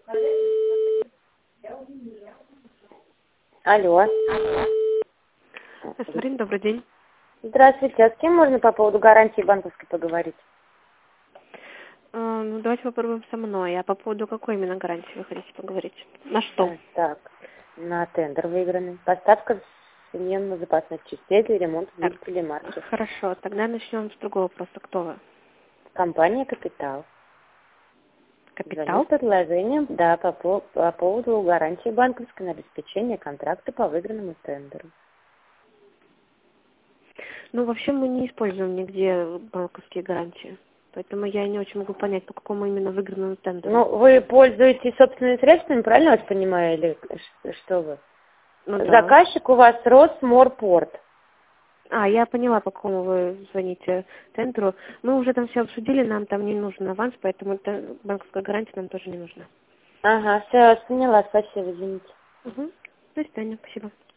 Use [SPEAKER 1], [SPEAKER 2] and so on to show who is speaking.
[SPEAKER 1] Алло.
[SPEAKER 2] Марина, добрый день.
[SPEAKER 1] Здравствуйте. А с кем можно по поводу гарантии банковской поговорить?
[SPEAKER 2] Ну, давайте попробуем со мной. А по поводу какой именно гарантии вы хотите поговорить? На что?
[SPEAKER 1] Так, на тендер выигранный. Поставка военно-запасных частей для ремонта
[SPEAKER 2] Так,
[SPEAKER 1] двигателей марки.
[SPEAKER 2] хорошо. Тогда начнем с другого вопроса. Кто вы?
[SPEAKER 1] Компания «Капитал». Звоню с
[SPEAKER 2] Капитал?
[SPEAKER 1] предложением, да, по поводу гарантии банковской на обеспечение контракта по выигранному тендеру.
[SPEAKER 2] Ну, вообще мы не используем нигде банковские гарантии. Поэтому я не очень могу понять, по какому именно выигранному тендеру.
[SPEAKER 1] Ну, вы пользуетесь собственными средствами, правильно вас понимаю, или что вы?
[SPEAKER 2] Ну да.
[SPEAKER 1] Заказчик у вас Росморпорт.
[SPEAKER 2] А, я поняла, по какому вы звоните тендеру. Мы уже там все обсудили, нам там не нужен аванс, поэтому банковская гарантия нам тоже не нужна.
[SPEAKER 1] Ага, все, поняла, спасибо, извините.
[SPEAKER 2] Угу. До свидания, спасибо.